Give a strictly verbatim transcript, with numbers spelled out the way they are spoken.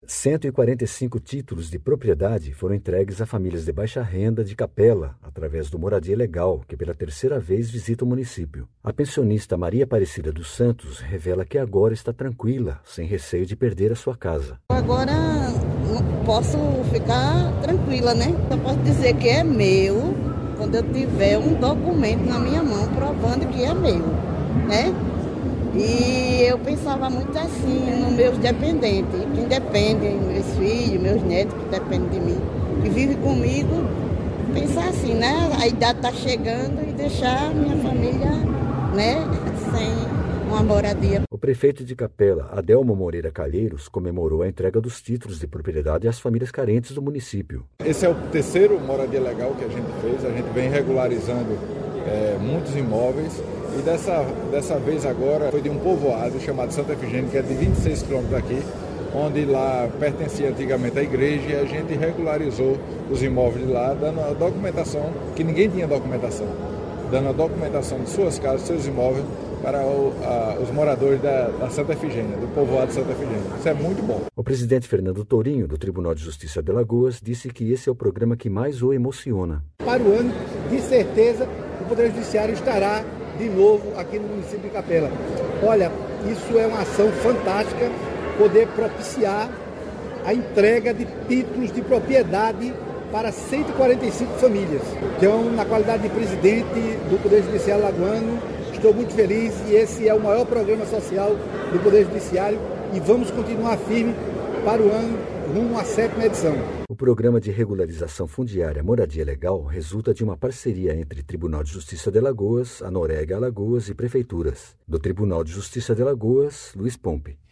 cento e quarenta e cinco títulos de propriedade foram entregues a famílias de baixa renda de Capela, através do Moradia Legal, que pela terceira vez visita o município. A pensionista Maria Aparecida dos Santos revela que agora está tranquila, sem receio de perder a sua casa. Agora posso ficar tranquila, né? Eu posso dizer que é meu quando eu tiver um documento na minha mão provando que é meu, né? E eu pensava muito assim nos meus dependentes, que dependem, meus filhos, meus netos que dependem de mim, que vivem comigo, pensar assim, né? A idade está chegando e deixar minha família, né, sem uma moradia. O prefeito de Capela, Adelmo Moreira Calheiros, comemorou a entrega dos títulos de propriedade às famílias carentes do município. Esse é o terceiro moradia legal que a gente fez, a gente vem regularizando é, muitos imóveis. E dessa, dessa vez agora foi de um povoado chamado Santa Efigênia, que é de vinte e seis quilômetros daqui, onde lá pertencia antigamente à igreja, e a gente regularizou os imóveis de lá, dando a documentação, que ninguém tinha documentação, dando a documentação de suas casas, seus imóveis, para o, a, os moradores da, da Santa Efigênia, do povoado de Santa Efigênia. Isso é muito bom. O presidente Fernando Tourinho, do Tribunal de Justiça de Alagoas, disse que esse é o programa que mais o emociona. Para o ano, de certeza, o Poder Judiciário estará de novo aqui no município de Capela. Olha, isso é uma ação fantástica, poder propiciar a entrega de títulos de propriedade para cento e quarenta e cinco famílias. Então, na qualidade de presidente do Poder Judiciário alagoano, estou muito feliz e esse é o maior programa social do Poder Judiciário e vamos continuar firme para o ano rumo à sétima edição. O programa de regularização fundiária Moradia Legal resulta de uma parceria entre Tribunal de Justiça de Alagoas, a Norega Alagoas e prefeituras. Do Tribunal de Justiça de Alagoas, Luiz Pompe.